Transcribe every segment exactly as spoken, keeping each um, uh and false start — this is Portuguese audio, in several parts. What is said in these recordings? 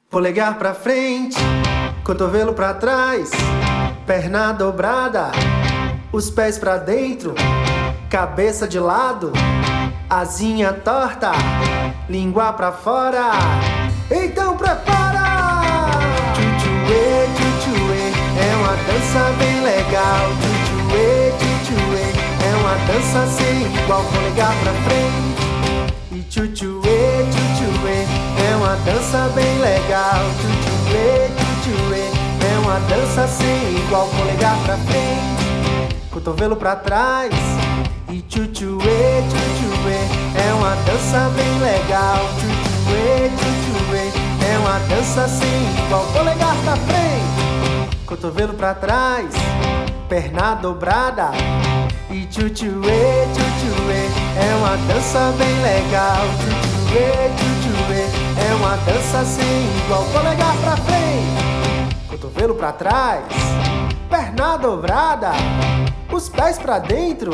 Polegar pra frente, cotovelo pra trás, perna dobrada, os pés pra dentro, cabeça de lado, asinha torta, língua pra fora. Então prepara! Tchutchuê, tchutchuê, é uma dança bem legal. Tchutchuê, tchutchuê, é uma dança sem igual. Polegar pra frente e tchutchuê, tchutchuê, é uma dança bem legal. Tchutchuê, tchutchuê, é uma dança sem igual. Polegar pra frente, cotovelo pra trás e tchutchuê, tchutchuê, é uma dança bem legal. Tchutchuê, tchutchuê, é uma dança sem igual. Polegar pra frente, cotovelo pra trás, perna dobrada e tchutchuê, tchutchuê, é uma dança bem legal. Tchutchuê, tchutchuê, é uma dança sem igual. Polegar pra frente, cotovelo pra trás, perna dobrada, os pés pra dentro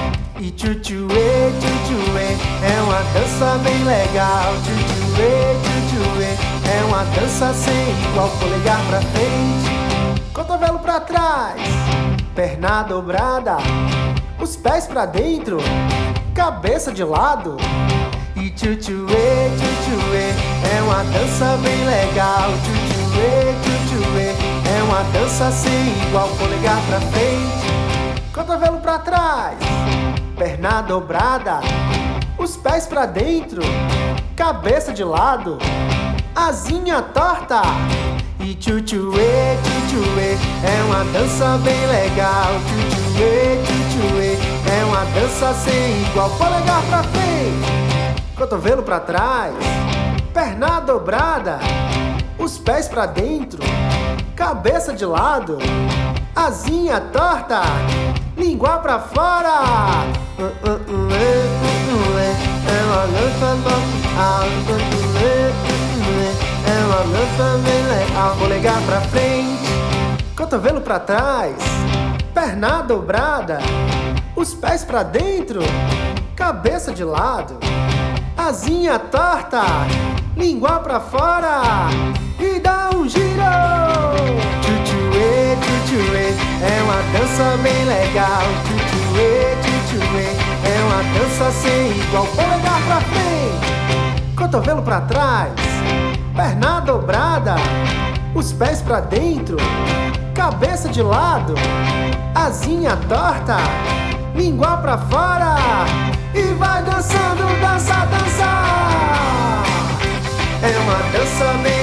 e tchutchuê, tchutchuê, é uma dança bem legal. Tchutchuê, tchutchuê, é uma dança sem igual. Polegar pra frente, cotovelo pra trás, perna dobrada, os pés pra dentro, cabeça de lado e tchutchuê, tchutchuê, é uma dança bem legal. Tchutchuê, tchutchuê, é uma dança sem igual. Polegar pra frente, cotovelo pra trás, perna dobrada, os pés pra dentro, cabeça de lado, asinha torta e tchutchuê, tchutchuê, é uma dança bem legal. Tchutchuê, tchutchuê, é uma dança sem igual. Polegar pra frente, cotovelo pra trás, perna dobrada, os pés pra dentro, cabeça de lado, asinha torta, língua pra fora. É uma dança é uma dança bem legal. Polegar pra frente, cotovelo pra trás, perna dobrada, os pés pra dentro, cabeça de lado, asinha torta, língua pra fora e dá um giro. Tchutchuê, tchutchuê, é uma dança bem legal. Tchutchuê, tchutchuê, é uma dança sem igual. Polegar pra frente, cotovelo pra trás, perna dobrada, os pés pra dentro, cabeça de lado, asinha torta, língua pra fora e vai dançando, dança, dança. É uma dança bem